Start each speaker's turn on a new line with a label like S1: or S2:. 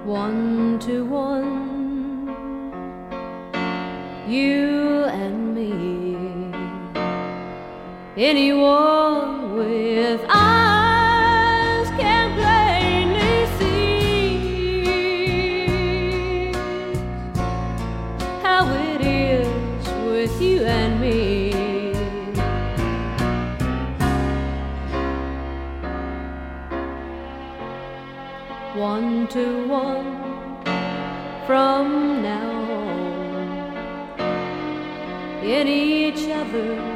S1: one to one, you and me. Anyone with eyes can plainly see how it is with you and me. One to one from now on, in each other